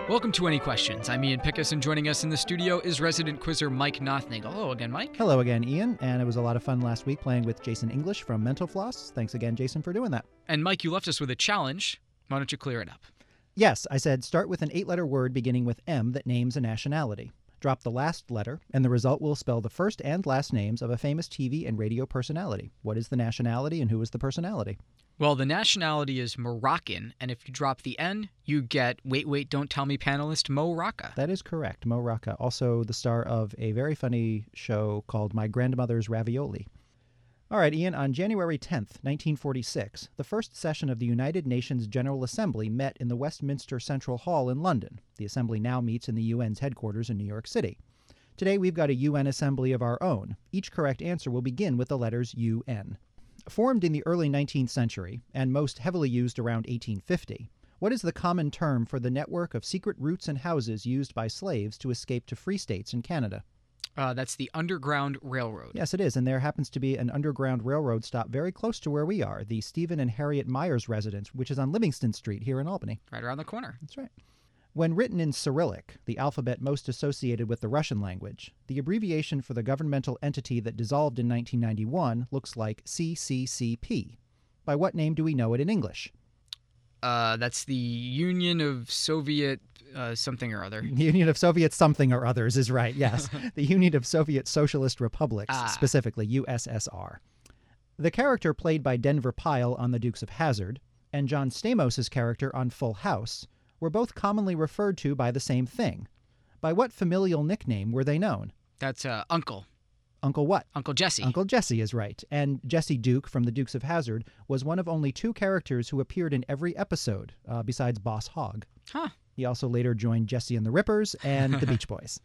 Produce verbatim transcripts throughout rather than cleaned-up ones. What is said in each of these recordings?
Welcome to Any Questions. I'm Ian Pickus, and joining us in the studio is resident quizzer Mike Nothnagel. Hello again, Mike. Hello again, Ian. And it was a lot of fun last week playing with Jason English from Mental Floss. Thanks again, Jason, for doing that. And Mike, you left us with a challenge. Why don't you clear it up? Yes, I said start with an eight-letter word beginning with M that names a nationality. Drop the last letter, and the result will spell the first and last names of a famous T V and radio personality. What is the nationality and who is the personality? Well, the nationality is Moroccan, and if you drop the N, you get Wait, Wait, Don't Tell Me panelist Mo Rocca. That is correct, Mo Rocca, also the star of a very funny show called My Grandmother's Ravioli. All right, Ian, on January tenth, nineteen forty-six, the first session of the United Nations General Assembly met in the Westminster Central Hall in London. The assembly now meets in the U N's headquarters in New York City. Today, we've got a U N assembly of our own. Each correct answer will begin with the letters U N. Formed in the early nineteenth century, and most heavily used around eighteen fifty, what is the common term for the network of secret routes and houses used by slaves to escape to free states in Canada? Uh, that's the Underground Railroad. Yes, it is, and there happens to be an Underground Railroad stop very close to where we are, the Stephen and Harriet Myers residence, which is on Livingston Street here in Albany. Right around the corner. That's right. When written in Cyrillic, the alphabet most associated with the Russian language, the abbreviation for the governmental entity that dissolved in nineteen ninety-one looks like C C C P. By what name do we know it in English? Uh, that's the Union of Soviet uh, something or other. Union of Soviet something or others is right, yes. The Union of Soviet Socialist Republics, ah. specifically U S S R. The character played by Denver Pyle on The Dukes of Hazzard and John Stamos' character on Full House were both commonly referred to by the same thing. By what familial nickname were they known? That's uh, Uncle. Uncle what? Uncle Jesse. Uncle Jesse is right. And Jesse Duke from The Dukes of Hazzard was one of only two characters who appeared in every episode, uh, besides Boss Hogg. Huh. He also later joined Jesse and the Rippers and the Beach Boys.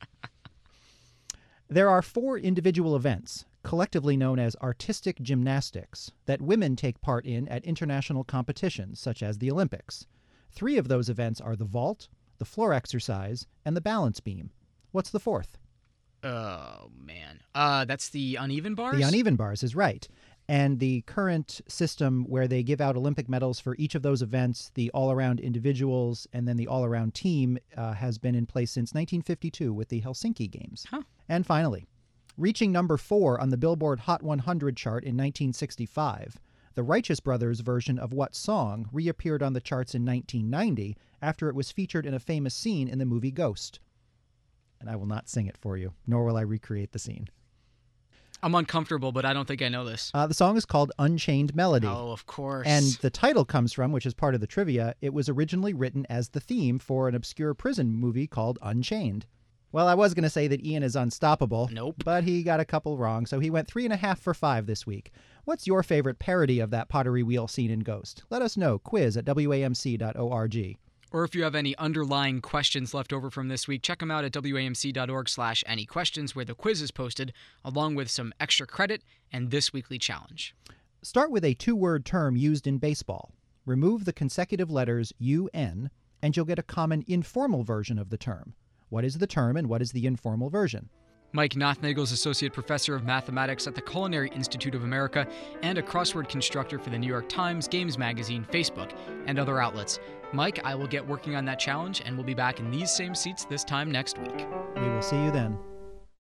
There are four individual events, collectively known as artistic gymnastics, that women take part in at international competitions, such as the Olympics. Three of those events are the vault, the floor exercise, and the balance beam. What's the fourth? Oh, man. Uh, that's the uneven bars? The uneven bars is right. And the current system where they give out Olympic medals for each of those events, the all-around individuals and then the all-around team, uh, has been in place since nineteen fifty-two with the Helsinki Games. Huh. And finally, reaching number four on the Billboard Hot one hundred chart in nineteen sixty-five, the Righteous Brothers version of what song reappeared on the charts in nineteen ninety after it was featured in a famous scene in the movie Ghost? And I will not sing it for you, nor will I recreate the scene. I'm uncomfortable, but I don't think I know this. Uh, the song is called Unchained Melody. Oh, of course. And the title comes from, which is part of the trivia, it was originally written as the theme for an obscure prison movie called Unchained. Well, I was going to say that Ian is unstoppable. Nope. But he got a couple wrong, so he went three and a half for five this week. What's your favorite parody of that pottery wheel scene in Ghost? Let us know. Quiz at W A M C dot org. Or if you have any underlying questions left over from this week, check them out at W A M C dot org slash any questions, where the quiz is posted, along with some extra credit and this weekly challenge. Start with a two-word term used in baseball. Remove the consecutive letters U N, and you'll get a common informal version of the term. What is the term and what is the informal version? Mike Nothnagel is Associate Professor of Mathematics at the Culinary Institute of America and a crossword constructor for the New York Times, Games Magazine, Facebook, and other outlets. Mike, I will get working on that challenge, and we'll be back in these same seats this time next week. We will see you then.